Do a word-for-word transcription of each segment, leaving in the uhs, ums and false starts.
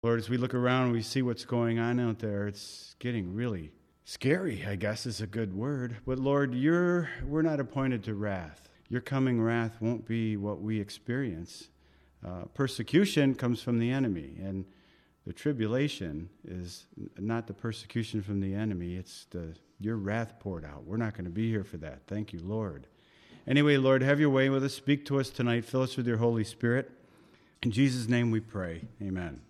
Lord, as we look around and we see what's going on out there, it's getting really scary, I guess is a good word. But Lord, you're we're not appointed to wrath. Your coming wrath won't be what we experience. Uh, persecution comes from the enemy, and the tribulation is not the persecution from the enemy. It's the your wrath poured out. We're not going to be here for that. Thank you, Lord. Anyway, Lord, have your way with us. Speak to us tonight. Fill us with your Holy Spirit. In Jesus' name we pray. Amen.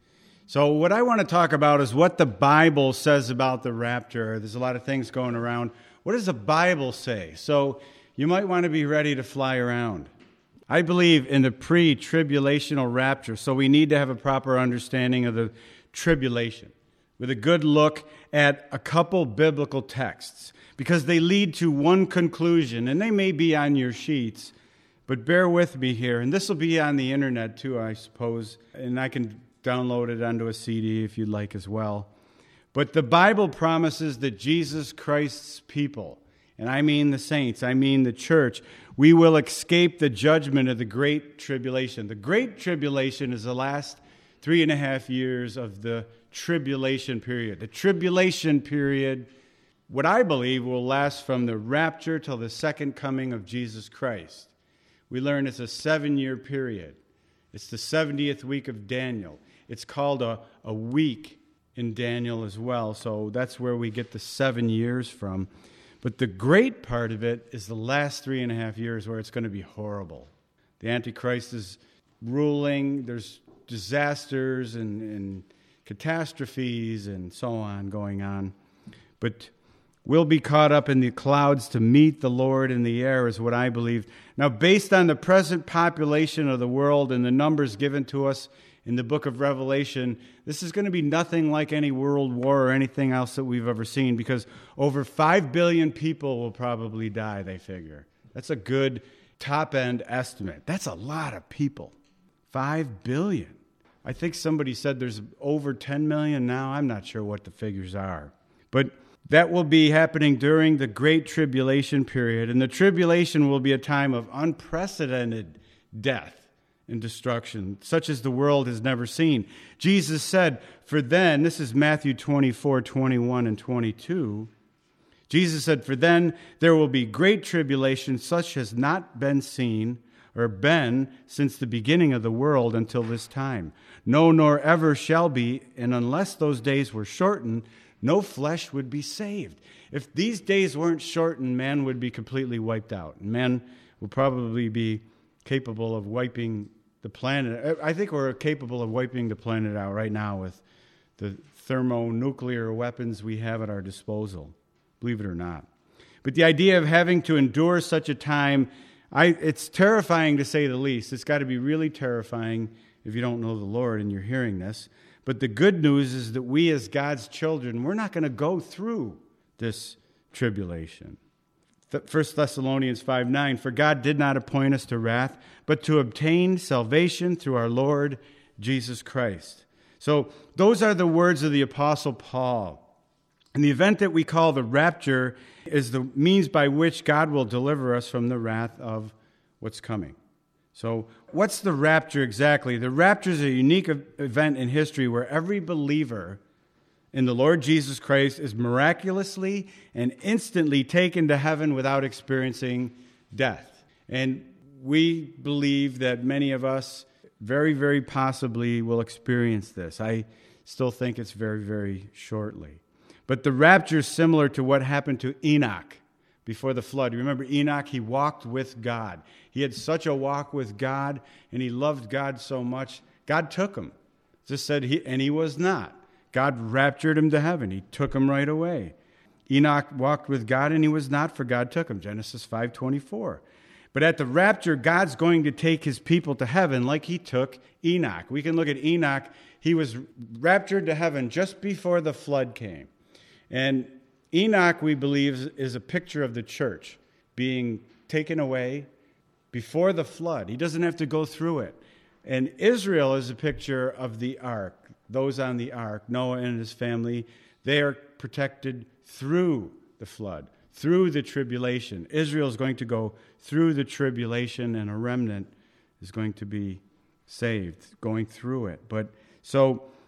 So what I want to talk about is what the Bible says about the rapture. There's a lot of things going around. What does the Bible say? So you might want to be ready to fly around. I believe in the pre-tribulational rapture, so we need to have a proper understanding of the tribulation with a good look at a couple biblical texts, because they lead to one conclusion, and they may be on your sheets, but bear with me here. And this will be on the internet too, I suppose, and I can download it onto a C D if you'd like as well. But the Bible promises that Jesus Christ's people, and I mean the saints, I mean the church, we will escape the judgment of the Great Tribulation. The Great Tribulation is the last three and a half years of the tribulation period. The tribulation period, what I believe, will last from the rapture till the second coming of Jesus Christ. We learn it's a seven-year period. It's the seventieth week of Daniel. It's called a, a week in Daniel as well, so that's where we get the seven years from. But the great part of it is the last three and a half years where it's going to be horrible. The Antichrist is ruling. There's disasters and, and catastrophes and so on going on. But we'll be caught up in the clouds to meet the Lord in the air is what I believe. Now, based on the present population of the world and the numbers given to us in the book of Revelation, this is going to be nothing like any world war or anything else that we've ever seen, because over five billion people will probably die, they figure. That's a good top-end estimate. That's a lot of people. five billion. I think somebody said there's over ten million now. I'm not sure what the figures are. But that will be happening during the Great Tribulation period, and the tribulation will be a time of unprecedented death and destruction, such as the world has never seen. Jesus said, for then, this is Matthew twenty-four, twenty-one, and twenty-two, Jesus said, for then there will be great tribulation, such has not been seen or been since the beginning of the world until this time. No, nor ever shall be, and unless those days were shortened, no flesh would be saved. If these days weren't shortened, man would be completely wiped out. Man will probably be capable of wiping the planet. I think we're capable of wiping the planet out right now with the thermonuclear weapons we have at our disposal, believe it or not. But the idea of having to endure such a time, I, it's terrifying to say the least. It's got to be really terrifying if you don't know the Lord and you're hearing this. But the good news is that we as God's children, we're not going to go through this tribulation. First Thessalonians five nine, for God did not appoint us to wrath, but to obtain salvation through our Lord Jesus Christ. So those are the words of the Apostle Paul. And the event that we call the rapture is the means by which God will deliver us from the wrath of what's coming. So what's the rapture exactly? The rapture is a unique event in history where every believer in the Lord Jesus Christ is miraculously and instantly taken to heaven without experiencing death. And we believe that many of us very, very possibly will experience this. I still think it's very, very shortly. But the rapture is similar to what happened to Enoch before the flood. You remember Enoch? He walked with God. He had such a walk with God, and he loved God so much. God took him. Just said, he, and he was not. God raptured him to heaven. He took him right away. Enoch walked with God, and he was not, for God took him. Genesis five twenty-four. But at the rapture, God's going to take his people to heaven like he took Enoch. We can look at Enoch. He was raptured to heaven just before the flood came. And Enoch, we believe, is a picture of the church being taken away before the flood. He doesn't have to go through it. And Israel is a picture of the ark. Those on the ark, Noah and his family, they are protected through the flood, through the tribulation. Israel is going to go through the tribulation, and a remnant is going to be saved, going through it. But so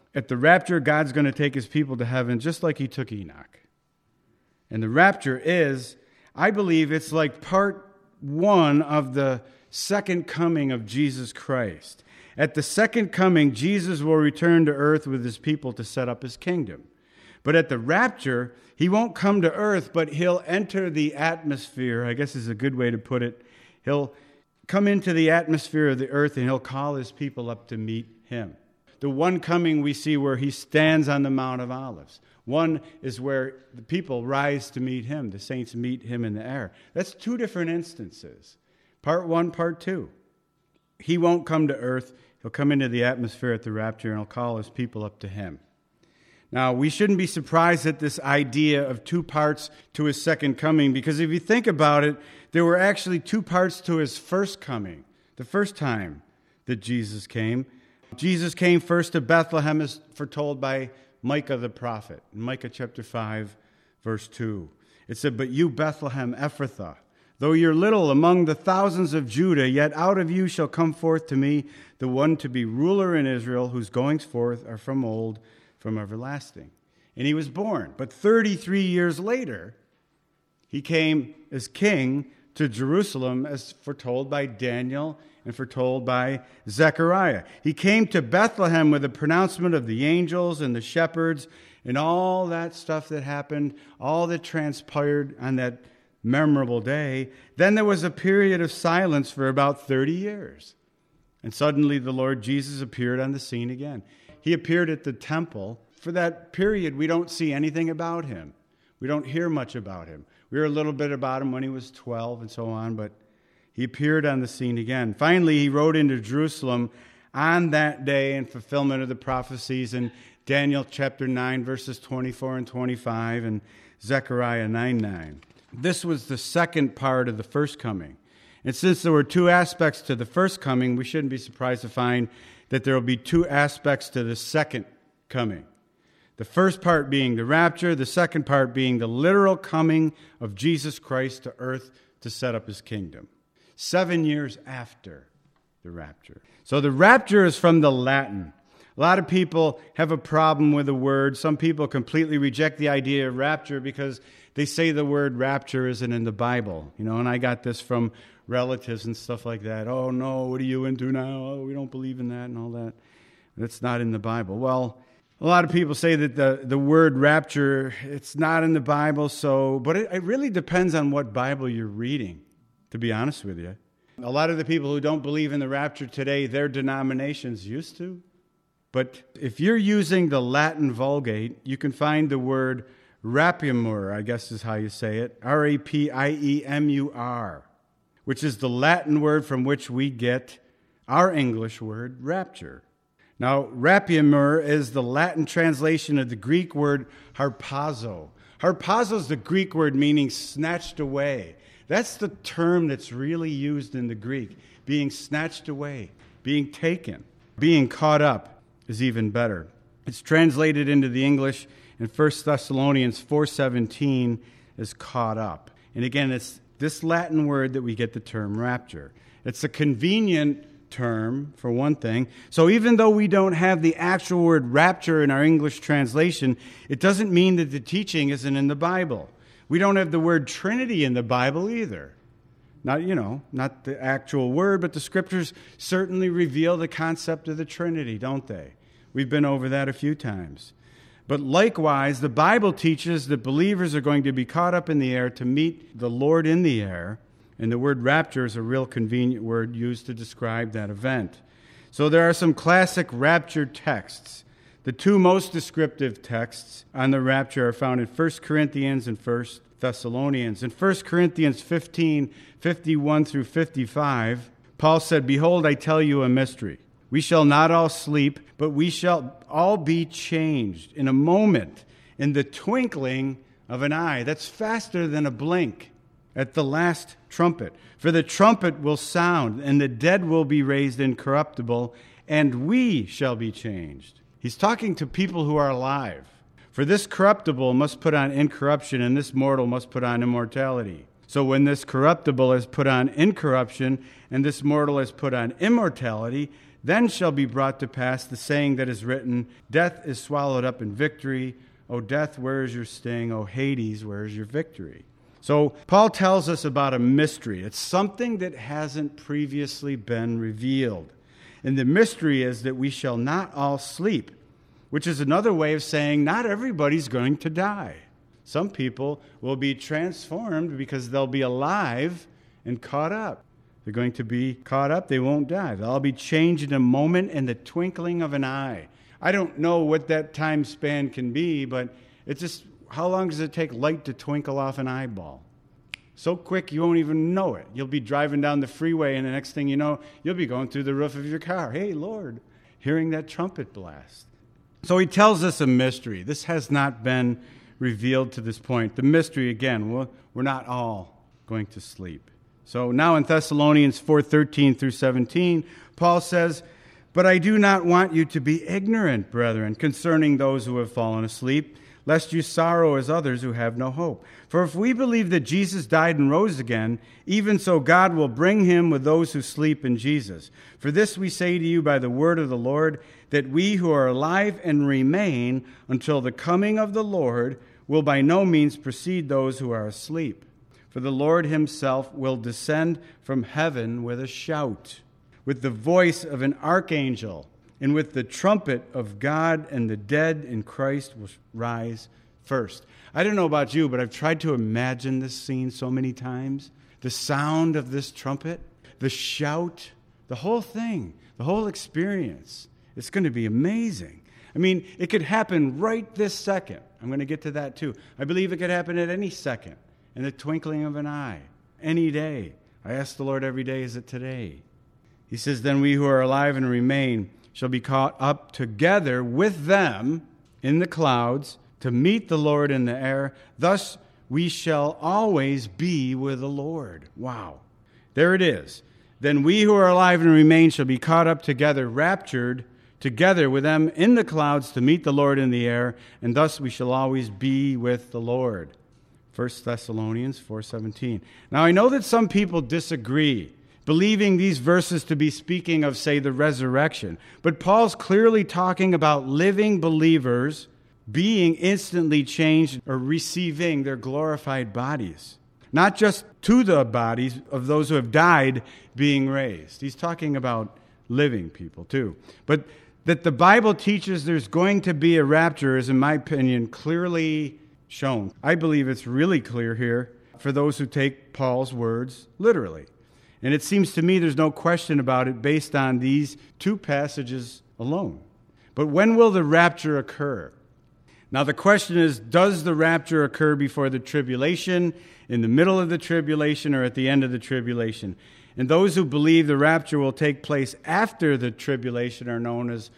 At the rapture, God's going to take his people to heaven just like he took Enoch. And the rapture is, I believe it's like part one of the second coming of Jesus Christ. At the second coming, Jesus will return to earth with his people to set up his kingdom. But at the rapture, he won't come to earth, but he'll enter the atmosphere, I guess is a good way to put it. He'll come into the atmosphere of the earth and he'll call his people up to meet him. The one coming we see where he stands on the Mount of Olives. One is where the people rise to meet him. The saints meet him in the air. That's two different instances. Part one, part two. He won't come to earth. He'll come into the atmosphere at the rapture and he'll call his people up to him. Now, we shouldn't be surprised at this idea of two parts to his second coming, because if you think about it, there were actually two parts to his first coming, the first time that Jesus came. Jesus came first to Bethlehem, as foretold by Micah the prophet, in Micah chapter five, verse two. It said, "But you, Bethlehem Ephrathah, though you're little among the thousands of Judah, yet out of you shall come forth to me the one to be ruler in Israel, whose goings forth are from old, from everlasting." And he was born. But thirty-three years later, he came as king to Jerusalem, as foretold by Daniel and foretold by Zechariah. He came to Bethlehem with the pronouncement of the angels and the shepherds and all that stuff that happened, all that transpired on that memorable day. Then there was a period of silence for about thirty years. And suddenly the Lord Jesus appeared on the scene again. He appeared at the temple. For that period, we don't see anything about him. We don't hear much about him. We hear a little bit about him when he was twelve and so on, but he appeared on the scene again. Finally, he rode into Jerusalem on that day in fulfillment of the prophecies in Daniel chapter nine, verses twenty-four and twenty-five, and Zechariah nine nine. This was the second part of the first coming. And since there were two aspects to the first coming, we shouldn't be surprised to find that there will be two aspects to the second coming. The first part being the rapture, the second part being the literal coming of Jesus Christ to earth to set up his kingdom. Seven years after the rapture. So the rapture is from the Latin. A lot of people have a problem with the word. Some people completely reject the idea of rapture because they say the word rapture isn't in the Bible. You know, and I got this from relatives and stuff like that. Oh, no, what are you into now? Oh, we don't believe in that and all that. That's not in the Bible. Well, a lot of people say that the, the word rapture, it's not in the Bible, so, but it, it really depends on what Bible you're reading, to be honest with you. A lot of the people who don't believe in the rapture today, their denominations used to. But if you're using the Latin Vulgate, you can find the word rapiemur, I guess is how you say it, R A P I E M U R, which is the Latin word from which we get our English word rapture. Now, rapiemur is the Latin translation of the Greek word harpazo. Harpazo is the Greek word meaning snatched away. That's the term that's really used in the Greek, being snatched away, being taken. Being caught up is even better. It's translated into the English in First Thessalonians four seventeen as caught up. And again, it's this Latin word that we get the term rapture. It's a convenient term, for one thing. So even though we don't have the actual word rapture in our English translation, it doesn't mean that the teaching isn't in the Bible. We don't have the word Trinity in the Bible either. Not, you know, not the actual word, but the Scriptures certainly reveal the concept of the Trinity, don't they? We've been over that a few times. But likewise, the Bible teaches that believers are going to be caught up in the air to meet the Lord in the air. And the word rapture is a real convenient word used to describe that event. So there are some classic rapture texts. The two most descriptive texts on the rapture are found in First Corinthians and First Thessalonians. In First Corinthians fifteen, fifty-one through fifty-five, Paul said, "Behold, I tell you a mystery. We shall not all sleep, but we shall all be changed in a moment, in the twinkling of an eye." That's faster than a blink. At the last trumpet. For the trumpet will sound, and the dead will be raised incorruptible, and we shall be changed. He's talking to people who are alive. For this corruptible must put on incorruption, and this mortal must put on immortality. So when this corruptible is put on incorruption, and this mortal is put on immortality, Then shall be brought to pass the saying that is written, death is swallowed up in victory. O death, where is your sting? O Hades, where is your victory? So Paul tells us about a mystery. It's something that hasn't previously been revealed. And the mystery is that we shall not all sleep, which is another way of saying not everybody's going to die. Some people will be transformed because they'll be alive and caught up. They're going to be caught up. They won't die. They'll all be changed in a moment, in the twinkling of an eye. I don't know what that time span can be, but it's just, how long does it take light to twinkle off an eyeball? So quick you won't even know it. You'll be driving down the freeway, and the next thing you know, you'll be going through the roof of your car. Hey, Lord, hearing that trumpet blast. So he tells us a mystery. This has not been revealed to this point. The mystery, again, we're not all going to sleep. So now in Thessalonians four thirteen through seventeen, Paul says, "But I do not want you to be ignorant, brethren, concerning those who have fallen asleep, lest you sorrow as others who have no hope. For if we believe that Jesus died and rose again, even so God will bring him with those who sleep in Jesus. For this we say to you by the word of the Lord, that we who are alive and remain until the coming of the Lord will by no means precede those who are asleep. For the Lord himself will descend from heaven with a shout, with the voice of an archangel, and with the trumpet of God, and the dead in Christ will rise first." I don't know about you, but I've tried to imagine this scene so many times. The sound of this trumpet, the shout, the whole thing, the whole experience. It's going to be amazing. I mean, it could happen right this second. I'm going to get to that too. I believe it could happen at any second, in the twinkling of an eye, any day. I ask the Lord every day, is it today? He says, "Then we who are alive and remain shall be caught up together with them in the clouds to meet the Lord in the air. Thus we shall always be with the Lord." Wow. There it is. "Then we who are alive and remain shall be caught up together, raptured together with them in the clouds to meet the Lord in the air, and thus we shall always be with the Lord." First Thessalonians four seventeen. Now I know that some people disagree, believing these verses to be speaking of, say, the resurrection. But Paul's clearly talking about living believers being instantly changed or receiving their glorified bodies. Not just to the bodies of those who have died being raised. He's talking about living people too. But that the Bible teaches there's going to be a rapture is, in my opinion, clearly shown. I believe it's really clear here for those who take Paul's words literally. And it seems to me there's no question about it based on these two passages alone. But when will the rapture occur? Now the question is, does the rapture occur before the tribulation, in the middle of the tribulation, or at the end of the tribulation? And those who believe the rapture will take place after the tribulation are known as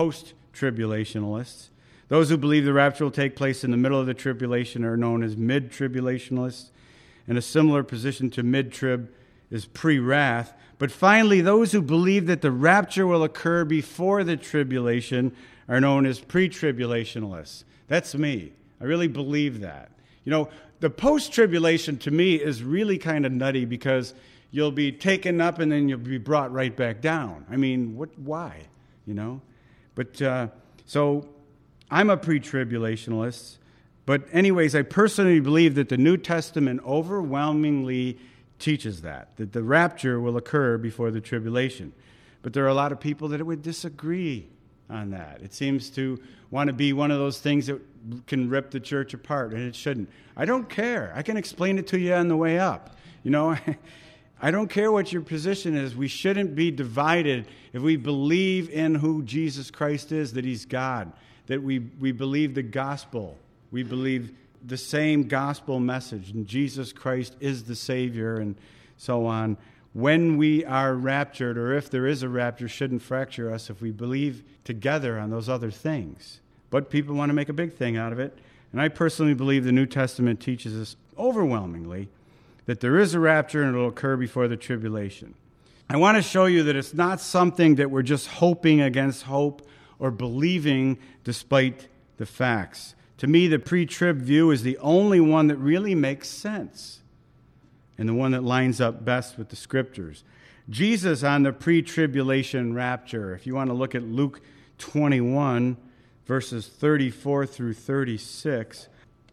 post-tribulationalists. Those who believe the rapture will take place in the middle of the tribulation are known as mid-tribulationalists. And a similar position to mid-trib is pre-wrath. But finally, those who believe that the rapture will occur before the tribulation are known as pre-tribulationalists. That's me. I really believe that. You know, the post-tribulation to me is really kind of nutty because you'll be taken up and then you'll be brought right back down. I mean, what? Why? You know? But, uh, so I'm a pre-tribulationalist. But anyways, I personally believe that the New Testament overwhelmingly teaches that, that the rapture will occur before the tribulation. But there are a lot of people that would disagree on that. It seems to want to be one of those things that can rip the church apart, and it shouldn't. I don't care. I can explain it to you on the way up. You know, I don't care what your position is. We shouldn't be divided if we believe in who Jesus Christ is, that he's God, that we, we believe the gospel. We believe the same gospel message, and Jesus Christ is the Savior, and so on. When we are raptured, or if there is a rapture, shouldn't fracture us if we believe together on those other things. But people want to make a big thing out of it. And I personally believe the New Testament teaches us overwhelmingly that there is a rapture and it will occur before the tribulation. I want to show you that it's not something that we're just hoping against hope or believing despite the facts. To me, the pre-trib view is the only one that really makes sense, and the one that lines up best with the Scriptures. Jesus on the pre-tribulation rapture. If you want to look at Luke twenty-one, verses thirty-four through thirty-six,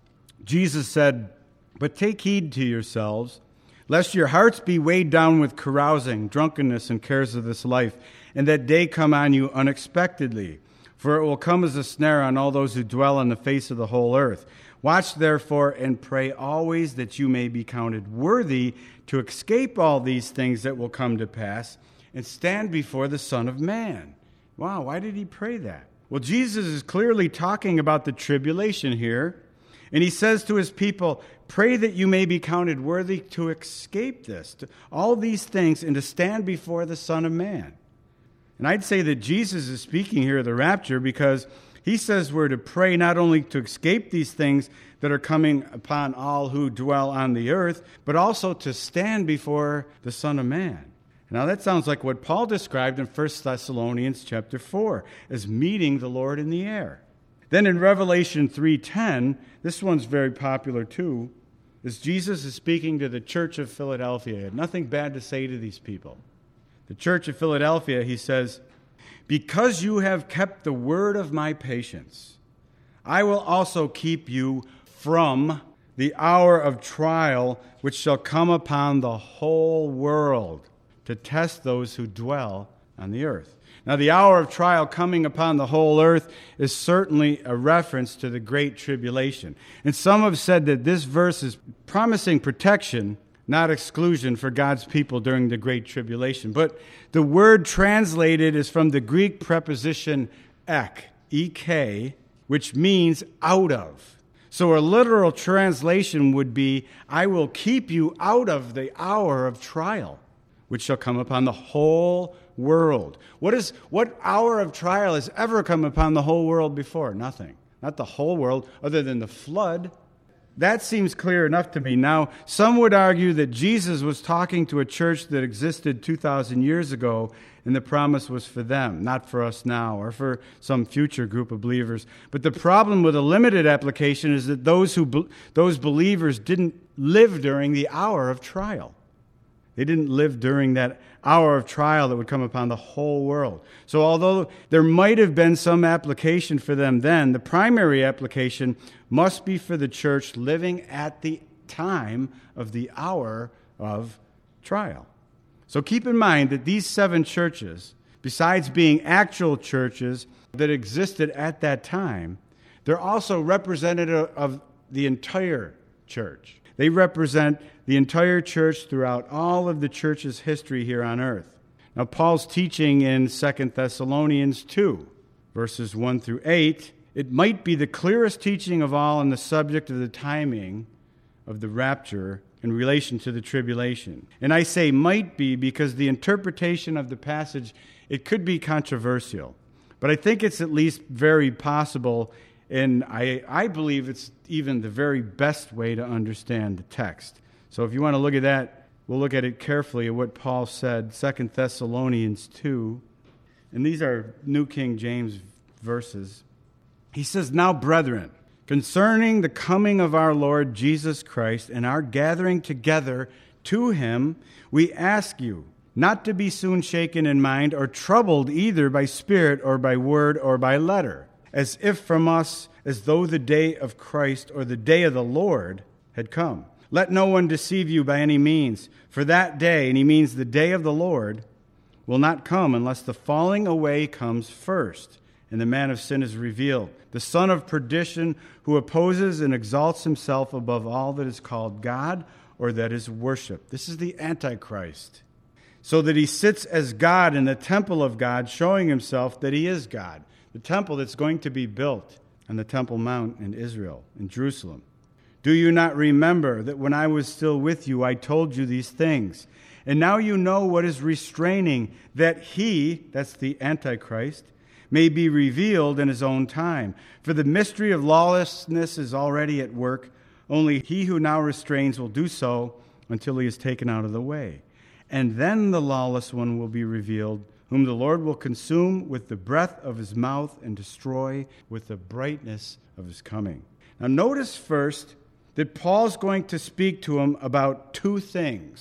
Jesus said, "But take heed to yourselves, lest your hearts be weighed down with carousing, drunkenness, and cares of this life, and that day come on you unexpectedly. For it will come as a snare on all those who dwell on the face of the whole earth. Watch therefore and pray always that you may be counted worthy to escape all these things that will come to pass and stand before the Son of Man." Wow, why did he pray that? Well, Jesus is clearly talking about the tribulation here. And he says to his people, pray that you may be counted worthy to escape this, to all these things, and to stand before the Son of Man. And I'd say that Jesus is speaking here of the rapture because he says we're to pray not only to escape these things that are coming upon all who dwell on the earth, but also to stand before the Son of Man. Now that sounds like what Paul described in First Thessalonians chapter four as meeting the Lord in the air. Then in Revelation three ten, this one's very popular too, as Jesus is speaking to the church of Philadelphia. He had nothing bad to say to these people. The church of Philadelphia, he says, "Because you have kept the word of my patience, I will also keep you from the hour of trial which shall come upon the whole world to test those who dwell on the earth." Now, the hour of trial coming upon the whole earth is certainly a reference to the Great Tribulation. And some have said that this verse is promising protection, not exclusion, for God's people during the Great Tribulation. But the word translated is from the Greek preposition ek, E K, which means out of. So a literal translation would be, I will keep you out of the hour of trial, which shall come upon the whole world. What is what hour of trial has ever come upon the whole world before? Nothing. Not the whole world, other than the flood. That seems clear enough to me. Now, some would argue that Jesus was talking to a church that existed two thousand years ago, and the promise was for them, not for us now, or for some future group of believers. But the problem with a limited application is that those who those believers didn't live during the hour of trial. They didn't live during that hour of trial that would come upon the whole world. So although there might have been some application for them then, the primary application must be for the church living at the time of the hour of trial. So keep in mind that these seven churches, besides being actual churches that existed at that time, they're also representative of the entire church. They represent the entire church throughout all of the church's history here on earth. Now, Paul's teaching in Second Thessalonians two, verses one through eight, it might be the clearest teaching of all on the subject of the timing of the rapture in relation to the tribulation. And I say might be because the interpretation of the passage, it could be controversial. But I think it's at least very possible, and I, I believe it's even the very best way to understand the text. So if you want to look at that, we'll look at it carefully at what Paul said, Second Thessalonians two. And these are New King James verses. He says, "Now, brethren, concerning the coming of our Lord Jesus Christ and our gathering together to him, we ask you not to be soon shaken in mind or troubled either by spirit or by word or by letter, as if from us, as though the day of Christ or the day of the Lord had come. Let no one deceive you by any means, for that day," and he means the day of the Lord, "will not come unless the falling away comes first, and the man of sin is revealed, the son of perdition, who opposes and exalts himself above all that is called God or that is worshipped." This is the Antichrist. "So that he sits as God in the temple of God, showing himself that he is God." The temple that's going to be built on the Temple Mount in Israel, in Jerusalem. "Do you not remember that when I was still with you, I told you these things? And now you know what is restraining, that he," that's the Antichrist, "may be revealed in his own time. For the mystery of lawlessness is already at work. Only he who now restrains will do so until he is taken out of the way. And then the lawless one will be revealed, whom the Lord will consume with the breath of his mouth and destroy with the brightness of his coming." Now notice first that Paul's going to speak to him about two things.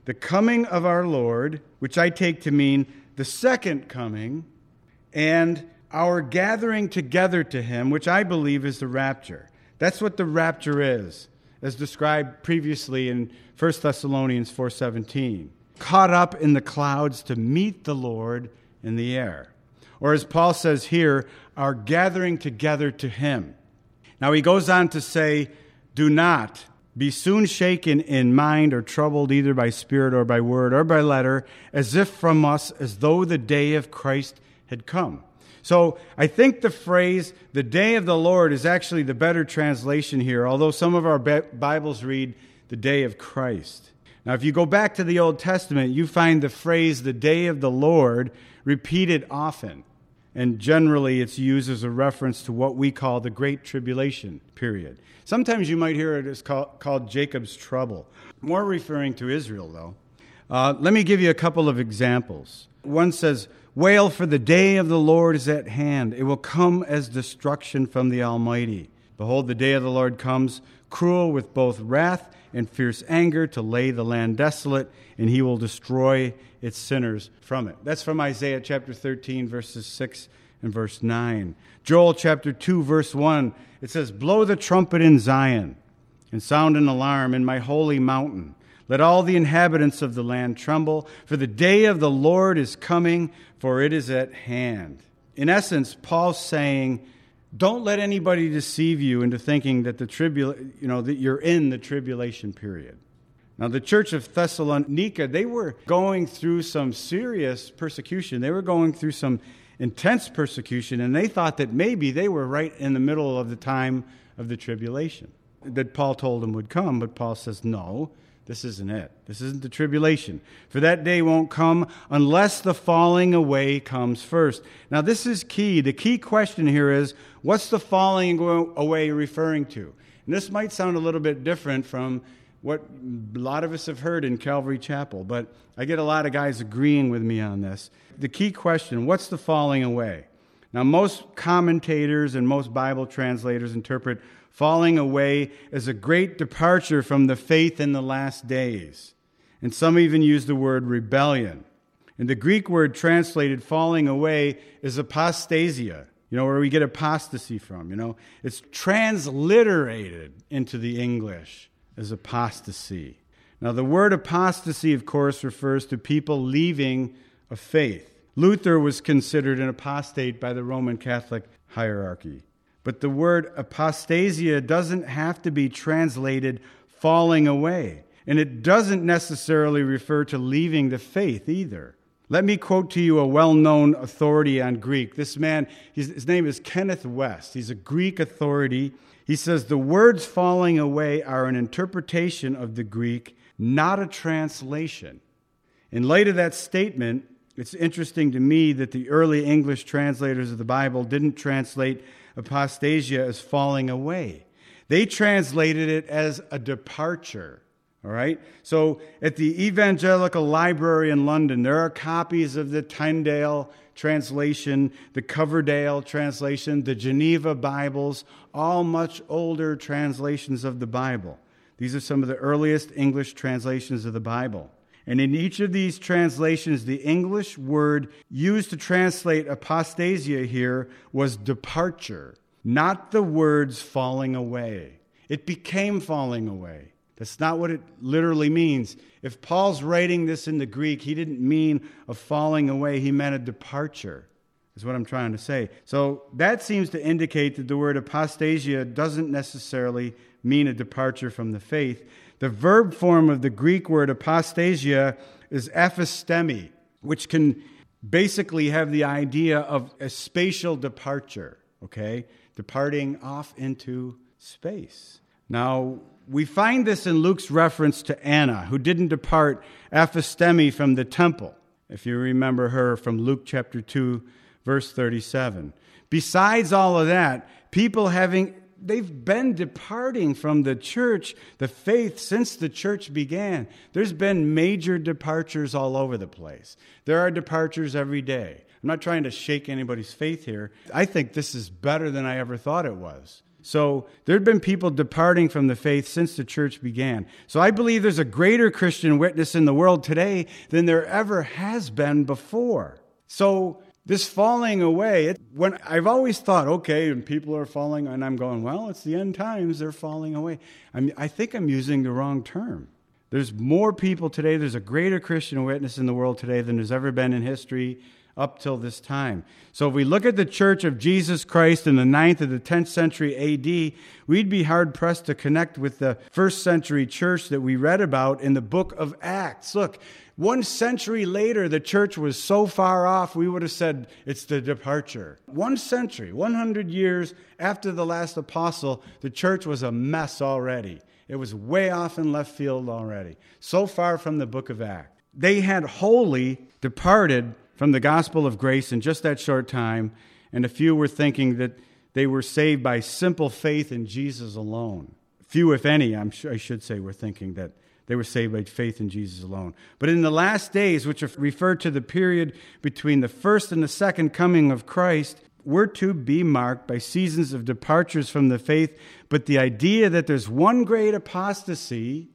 the coming of our Lord, which I take to mean the second coming, and our gathering together to him, which I believe is the rapture. That's what the rapture is, as described previously in First Thessalonians four seventeen. Caught up in the clouds to meet the Lord in the air. Or as Paul says here, our gathering together to him. Now he goes on to say, do not be soon shaken in mind or troubled either by spirit or by word or by letter, as if from us, as though the day of Christ had come. So I think the phrase, the day of the Lord, is actually the better translation here, although some of our Bibles read the day of Christ. Now, if you go back to the Old Testament, you find the phrase, the day of the Lord, repeated often. And generally, it's used as a reference to what we call the Great Tribulation period. Sometimes you might hear it as called, called Jacob's trouble. More referring to Israel, though. Uh, let me give you a couple of examples. One says, wail, for the day of the Lord is at hand. It will come as destruction from the Almighty. Behold, the day of the Lord comes, cruel with both wrath and fierce anger, to lay the land desolate, and he will destroy its sinners from it. That's from Isaiah chapter thirteen, verses six and verse nine. Joel chapter two, verse one, it says, blow the trumpet in Zion, and sound an alarm in my holy mountain. Let all the inhabitants of the land tremble, for the day of the Lord is coming, for it is at hand. In essence, Paul's saying, don't let anybody deceive you into thinking that the tribula- you know, that you're in the tribulation period. Now, the church of Thessalonica, they were going through some serious persecution. They were going through some intense persecution, and they thought that maybe they were right in the middle of the time of the tribulation that Paul told them would come. But Paul says, no, this isn't it. This isn't the tribulation. For that day won't come unless the falling away comes first. Now, this is key. The key question here is, what's the falling away referring to? And this might sound a little bit different from what a lot of us have heard in Calvary Chapel, but I get a lot of guys agreeing with me on this. The key question, what's the falling away? Now, most commentators and most Bible translators interpret falling away as a great departure from the faith in the last days. And some even use the word rebellion. And the Greek word translated falling away is apostasia, you know, where we get apostasy from, you know. It's transliterated into the English as apostasy. Now, the word apostasy, of course, refers to people leaving a faith. Luther was considered an apostate by the Roman Catholic hierarchy. But the word apostasia doesn't have to be translated falling away. And it doesn't necessarily refer to leaving the faith either. Let me quote to you a well-known authority on Greek. This man, his, his name is Kenneth West. He's a Greek authority. He says, the words falling away are an interpretation of the Greek, not a translation. In light of that statement, it's interesting to me that the early English translators of the Bible didn't translate apostasia as falling away. They translated it as a departure. All right? So at the Evangelical Library in London, there are copies of the Tyndale translation, the Coverdale translation, the Geneva Bibles, all much older translations of the Bible. These are some of the earliest English translations of the Bible. And in each of these translations, the English word used to translate apostasia here was departure, not the words falling away. It became falling away. That's not what it literally means. If Paul's writing this in the Greek, he didn't mean a falling away. He meant a departure, is what I'm trying to say. So that seems to indicate that the word apostasia doesn't necessarily mean a departure from the faith. The verb form of the Greek word apostasia is aphistemi, which can basically have the idea of a spatial departure, okay? Departing off into space. Now, we find this in Luke's reference to Anna, who didn't depart aphistemi from the temple, if you remember her from Luke chapter two, verse thirty-seven. Besides all of that, people having, they've been departing from the church, the faith, since the church began. There's been major departures all over the place. There are departures every day. I'm not trying to shake anybody's faith here. I think this is better than I ever thought it was. So there had been people departing from the faith since the church began. So I believe there's a greater Christian witness in the world today than there ever has been before. So this falling away, it, when I've always thought, okay, and people are falling, and I'm going, well, it's the end times, they're falling away. I'm, I think I'm using the wrong term. There's more people today, there's a greater Christian witness in the world today than there's ever been in history up till this time. So if we look at the Church of Jesus Christ in the ninth or the tenth century A D, we'd be hard-pressed to connect with the first century church that we read about in the book of Acts. Look, one century later, the church was so far off, we would have said it's the departure. One century, one hundred years after the last apostle, the church was a mess already. It was way off in left field already, so far from the book of Acts. They had wholly departed from the gospel of grace in just that short time, and a few were thinking that they were saved by simple faith in Jesus alone. Few, if any, I'm sure I should say, were thinking that they were saved by faith in Jesus alone. But in the last days, which refer to the period between the first and the second coming of Christ, we're to be marked by seasons of departures from the faith, but the idea that there's one great apostasy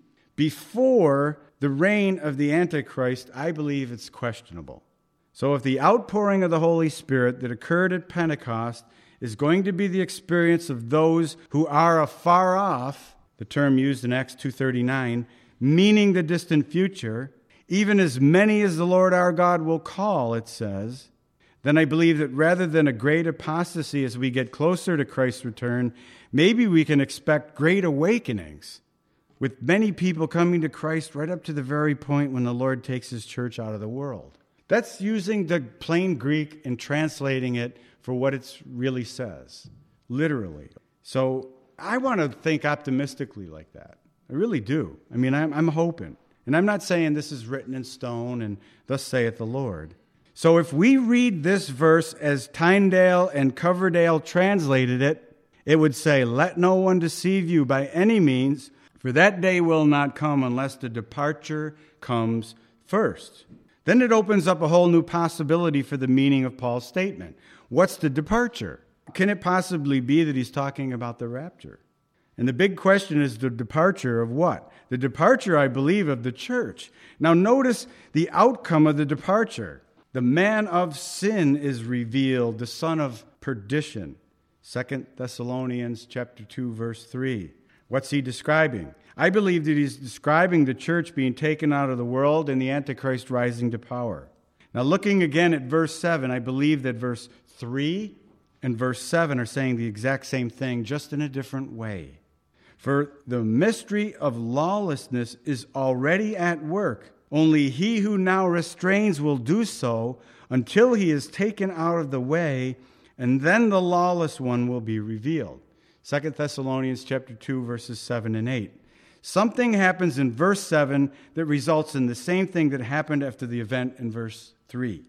before the reign of the Antichrist, I believe it's questionable. So if the outpouring of the Holy Spirit that occurred at Pentecost is going to be the experience of those who are afar off, the term used in Acts two thirty-nine, meaning the distant future, even as many as the Lord our God will call, it says, then I believe that rather than a great apostasy as we get closer to Christ's return, maybe we can expect great awakenings, with many people coming to Christ right up to the very point when the Lord takes his church out of the world. That's using the plain Greek and translating it for what it really says, literally. So I want to think optimistically like that. I really do. I mean, I'm, I'm hoping. And I'm not saying this is written in stone and thus saith the Lord. So if we read this verse as Tyndale and Coverdale translated it, it would say, let no one deceive you by any means, for that day will not come unless the departure comes first. Then it opens up a whole new possibility for the meaning of Paul's statement. What's the departure? Can it possibly be that he's talking about the rapture? And the big question is the departure of what? The departure, I believe, of the church. Now notice the outcome of the departure. The man of sin is revealed, the son of perdition. Second Thessalonians chapter two, verse three. What's he describing? I believe that he's describing the church being taken out of the world and the Antichrist rising to power. Now, looking again at verse seven, I believe that verse three and verse seven are saying the exact same thing, just in a different way. For the mystery of lawlessness is already at work. Only he who now restrains will do so until he is taken out of the way, and then the lawless one will be revealed. Second Thessalonians chapter two, verses seven and eight. Something happens in verse seven that results in the same thing that happened after the event in verse three.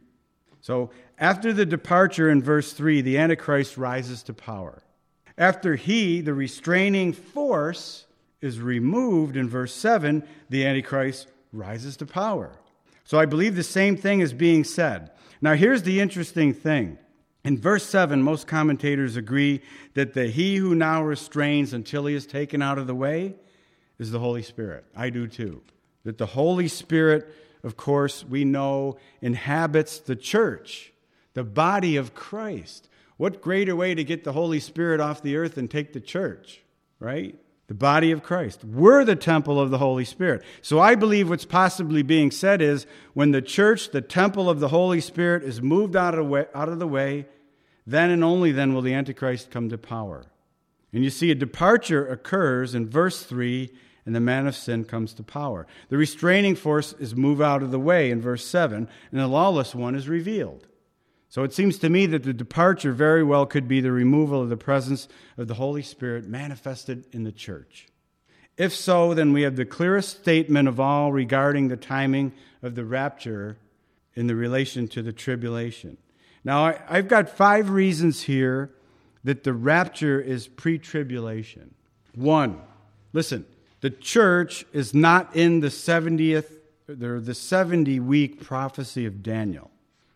So after the departure in verse three, the Antichrist rises to power. After he, the restraining force, is removed in verse seven, the Antichrist rises to power. So I believe the same thing is being said. Now here's the interesting thing. In verse seven, most commentators agree that the he who now restrains until he is taken out of the way is the Holy Spirit. I do too. That the Holy Spirit, of course, we know inhabits the church, the body of Christ. What greater way to get the Holy Spirit off the earth than take the church, right? The body of Christ. We're the temple of the Holy Spirit. So I believe what's possibly being said is when the church, the temple of the Holy Spirit, is moved out of the way, out of the way, then and only then will the Antichrist come to power. And you see a departure occurs in verse three, and the man of sin comes to power. The restraining force is moved out of the way in verse seven, and the lawless one is revealed. So it seems to me that the departure very well could be the removal of the presence of the Holy Spirit manifested in the church. If so, then we have the clearest statement of all regarding the timing of the rapture in the relation to the tribulation. Now, I, I've got five reasons here that the rapture is pre-tribulation. One, listen, the church is not in the seventieth, or the seventy-week prophecy of Daniel.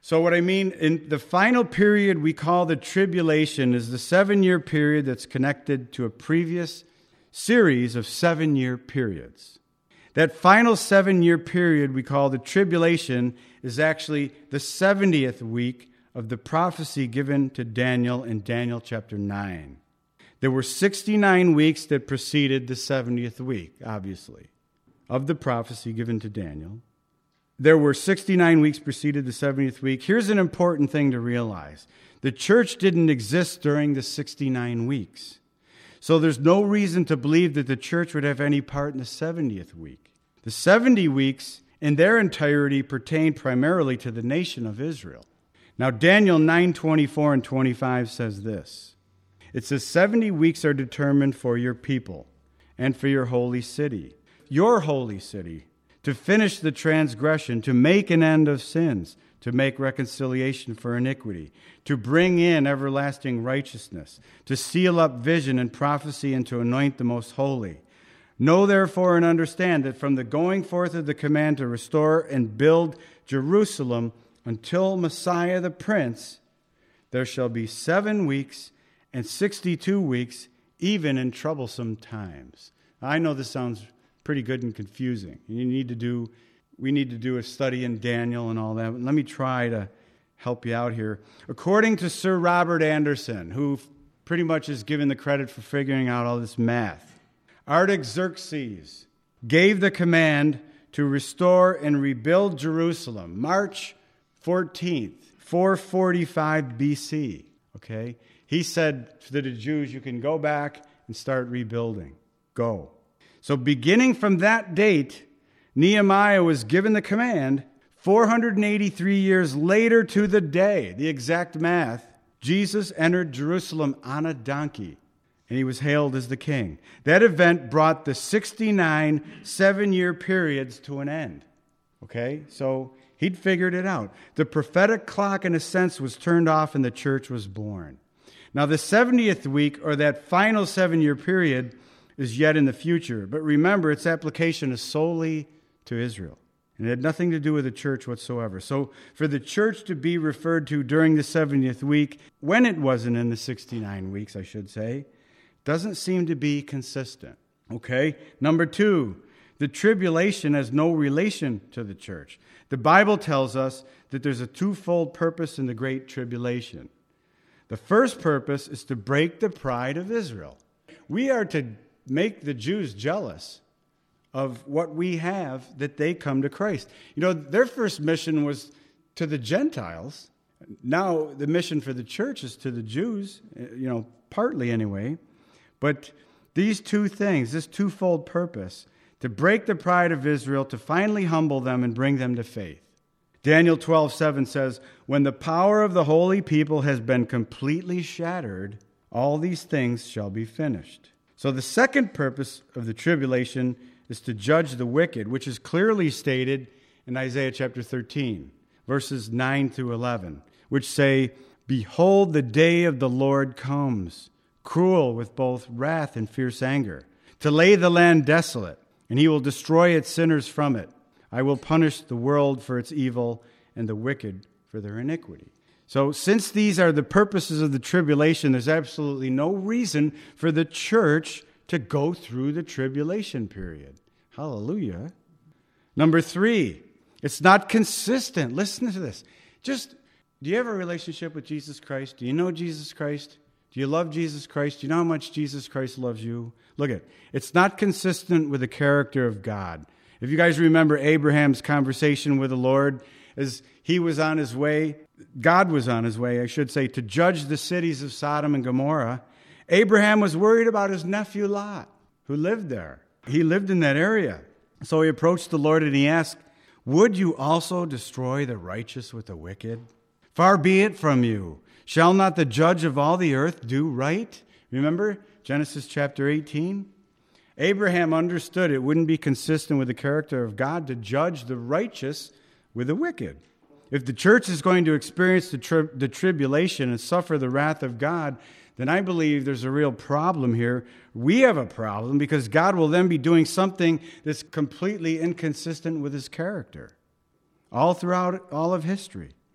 So what I mean, in the final period we call the tribulation is the seven-year period that's connected to a previous series of seven-year periods. That final seven-year period we call the tribulation is actually the seventieth week of the prophecy given to Daniel in Daniel chapter nine. There were sixty-nine weeks that preceded the seventieth week, obviously, of the prophecy given to Daniel. There were sixty-nine weeks preceded the seventieth week. Here's an important thing to realize. The church didn't exist during the sixty-nine weeks. So there's no reason to believe that the church would have any part in the seventieth week. The seventy weeks in their entirety pertain primarily to the nation of Israel. Now, Daniel nine twenty-four and twenty-five says this. It says, seventy weeks are determined for your people and for your holy city, your holy city, to finish the transgression, to make an end of sins, to make reconciliation for iniquity, to bring in everlasting righteousness, to seal up vision and prophecy, and to anoint the most holy. Know therefore and understand that from the going forth of the command to restore and build Jerusalem until Messiah the Prince, there shall be seven weeks and sixty-two weeks, even in troublesome times. I know this sounds pretty good and confusing. You need to do, we need to do a study in Daniel and all that. Let me try to help you out here. According to Sir Robert Anderson, who pretty much is given the credit for figuring out all this math, Artaxerxes gave the command to restore and rebuild Jerusalem, March fourteenth, four forty-five B C. Okay? He said to the Jews, you can go back and start rebuilding. Go. So beginning from that date, Nehemiah was given the command. four hundred eighty-three years later to the day, the exact math, Jesus entered Jerusalem on a donkey, and he was hailed as the king. That event brought the sixty-nine seven-year periods to an end. Okay? So he'd figured it out. The prophetic clock, in a sense, was turned off and the church was born. Now, the seventieth week, or that final seven-year period, is yet in the future. But remember, its application is solely to Israel. And it had nothing to do with the church whatsoever. So for the church to be referred to during the seventieth week, when it wasn't in the sixty-nine weeks, I should say, doesn't seem to be consistent. Okay? Number two, the tribulation has no relation to the church. The Bible tells us that there's a twofold purpose in the Great Tribulation. The first purpose is to break the pride of Israel. We are to make the Jews jealous of what we have, that they come to Christ. You know, their first mission was to the Gentiles. Now the mission for the church is to the Jews, you know, partly anyway. But these two things, this twofold purpose, to break the pride of Israel, to finally humble them and bring them to faith. Daniel twelve seven says, when the power of the holy people has been completely shattered, all these things shall be finished. So the second purpose of the tribulation is to judge the wicked, which is clearly stated in Isaiah chapter thirteen, verses nine through eleven, which say, behold, the day of the Lord comes, cruel with both wrath and fierce anger, to lay the land desolate, and he will destroy its sinners from it. I will punish the world for its evil and the wicked for their iniquity. So since these are the purposes of the tribulation, there's absolutely no reason for the church to go through the tribulation period. Hallelujah. Number three, it's not consistent. Listen to this. Just, do you have a relationship with Jesus Christ? Do you know Jesus Christ? Do you love Jesus Christ? Do you know how much Jesus Christ loves you? Look at it. It's not consistent with the character of God. If you guys remember Abraham's conversation with the Lord, as he was on his way, God was on his way, I should say, to judge the cities of Sodom and Gomorrah, Abraham was worried about his nephew Lot, who lived there. He lived in that area. So he approached the Lord and he asked, would you also destroy the righteous with the wicked? Far be it from you. Shall not the judge of all the earth do right? Remember Genesis chapter eighteen? Abraham understood it wouldn't be consistent with the character of God to judge the righteous with the wicked. If the church is going to experience the, tri- the tribulation and suffer the wrath of God, then I believe there's a real problem here. We have a problem because God will then be doing something that's completely inconsistent with his character all throughout all of history.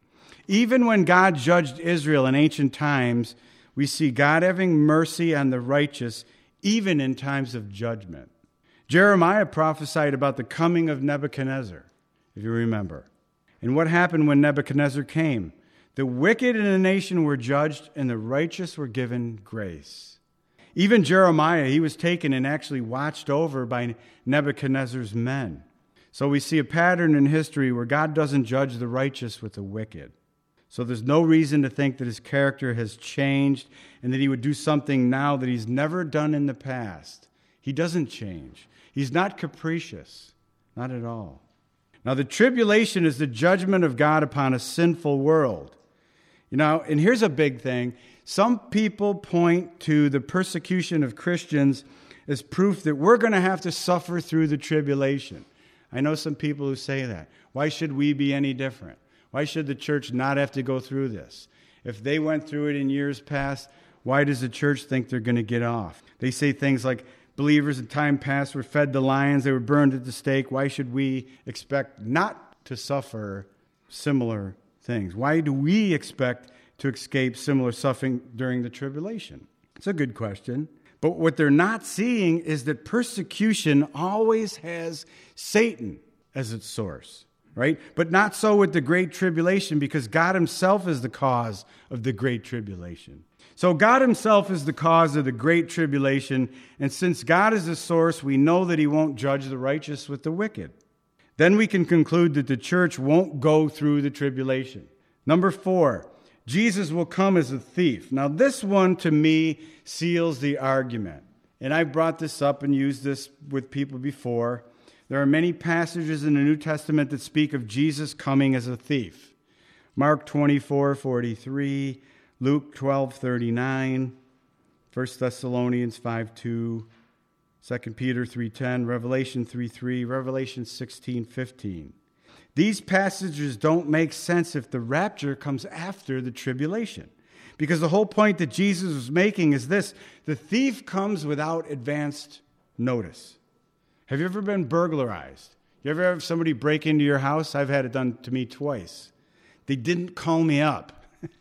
Even when God judged Israel in ancient times, we see God having mercy on the righteous, even in times of judgment. Jeremiah prophesied about the coming of Nebuchadnezzar, if you remember. And what happened when Nebuchadnezzar came? The wicked in a nation were judged, and the righteous were given grace. Even Jeremiah, he was taken and actually watched over by Nebuchadnezzar's men. So we see a pattern in history where God doesn't judge the righteous with the wicked. So there's no reason to think that his character has changed and that he would do something now that he's never done in the past. He doesn't change. He's not capricious. Not at all. Now, the tribulation is the judgment of God upon a sinful world. You know, and here's a big thing. Some people point to the persecution of Christians as proof that we're going to have to suffer through the tribulation. I know some people who say that. Why should we be any different? Why should the church not have to go through this? If they went through it in years past, why does the church think they're going to get off? They say things like, believers in time past were fed to lions, they were burned at the stake. Why should we expect not to suffer similar things? Why do we expect to escape similar suffering during the tribulation? It's a good question. But what they're not seeing is that persecution always has Satan as its source, right? But not so with the Great Tribulation, because God himself is the cause of the Great Tribulation. So God himself is the cause of the Great Tribulation, and since God is the source, we know that he won't judge the righteous with the wicked. Then we can conclude that the church won't go through the tribulation. Number four, Jesus will come as a thief. Now this one, to me, seals the argument. And I've brought this up and used this with people before. There are many passages in the New Testament that speak of Jesus coming as a thief. Mark twenty-four forty-three, Luke twelve thirty-nine, First Thessalonians five two, Second Peter three ten, Revelation three three, Revelation sixteen fifteen. These passages don't make sense if the rapture comes after the tribulation. Because the whole point that Jesus was making is this: the thief comes without advanced notice. Have you ever been burglarized? You ever have somebody break into your house? I've had it done to me twice. They didn't call me up.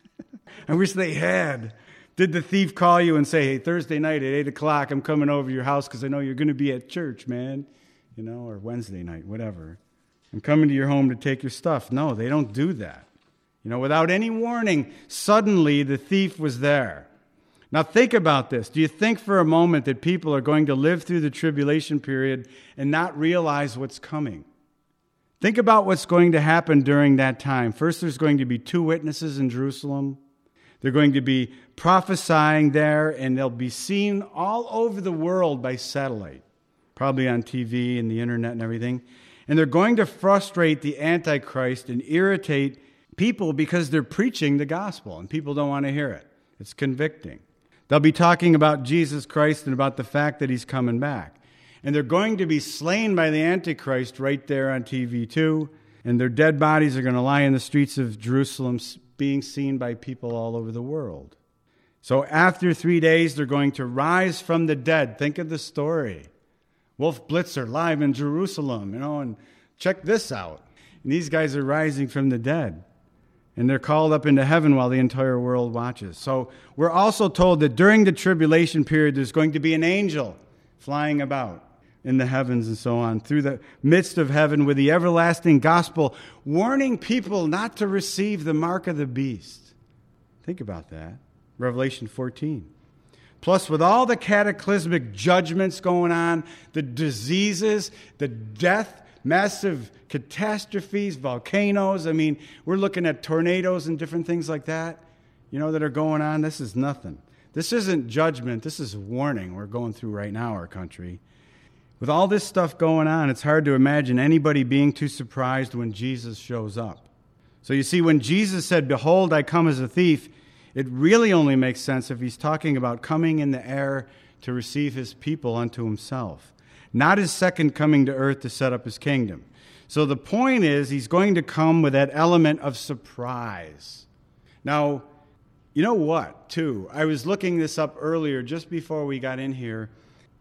I wish they had. Did the thief call you and say, hey, Thursday night at eight o'clock, I'm coming over to your house because I know you're going to be at church, man. You know, or Wednesday night, whatever. I'm coming to your home to take your stuff. No, they don't do that. You know, without any warning, suddenly the thief was there. Now think about this. Do you think for a moment that people are going to live through the tribulation period and not realize what's coming? Think about what's going to happen during that time. First, there's going to be two witnesses in Jerusalem. They're going to be prophesying there, and they'll be seen all over the world by satellite, probably on T V and the internet and everything. And they're going to frustrate the Antichrist and irritate people because they're preaching the gospel, and people don't want to hear it. It's convicting. They'll be talking about Jesus Christ and about the fact that he's coming back. And they're going to be slain by the Antichrist right there on T V too. And their dead bodies are going to lie in the streets of Jerusalem being seen by people all over the world. So after three days, they're going to rise from the dead. Think of the story. Wolf Blitzer live in Jerusalem, you know, and check this out. And these guys are rising from the dead. And they're called up into heaven while the entire world watches. So we're also told that during the tribulation period, there's going to be an angel flying about in the heavens and so on, through the midst of heaven with the everlasting gospel, warning people not to receive the mark of the beast. Think about that. Revelation fourteen. Plus, with all the cataclysmic judgments going on, the diseases, the death, massive catastrophes, volcanoes. I mean, we're looking at tornadoes and different things like that, you know, that are going on. This is nothing. This isn't judgment. This is warning we're going through right now, our country. With all this stuff going on, it's hard to imagine anybody being too surprised when Jesus shows up. So you see, when Jesus said, behold, I come as a thief, it really only makes sense if he's talking about coming in the air to receive his people unto himself, not his second coming to earth to set up his kingdom. So the point is, he's going to come with that element of surprise. Now, you know what, too? I was looking this up earlier, just before we got in here.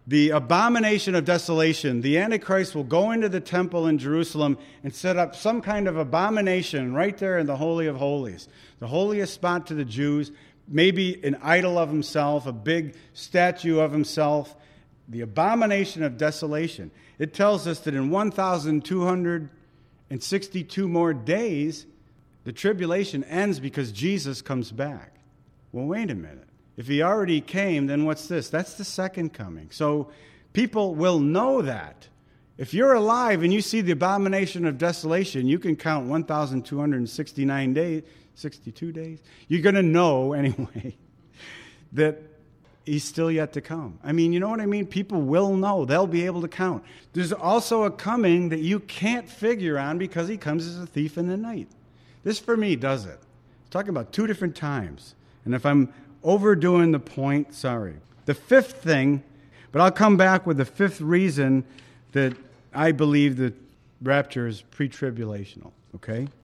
the abomination of desolation. The Antichrist will go into the temple in Jerusalem and set up some kind of abomination right there in the Holy of Holies, the holiest spot to the Jews, maybe an idol of himself, a big statue of himself, the abomination of desolation. It tells us that in one thousand two hundred sixty-two more days, the tribulation ends because Jesus comes back. Well, wait a minute. If he already came, then what's this? That's the second coming. So people will know that. If you're alive and you see the abomination of desolation, you can count one thousand two hundred sixty-nine days, sixty-two days. You're going to know anyway that he's still yet to come. I mean, you know what I mean? People will know. They'll be able to count. There's also a coming that you can't figure on because he comes as a thief in the night. This, for me, does it. It's talking about two different times. And if I'm overdoing the point, sorry. The fifth thing, but I'll come back with the fifth reason that I believe that rapture is pre-tribulational, okay?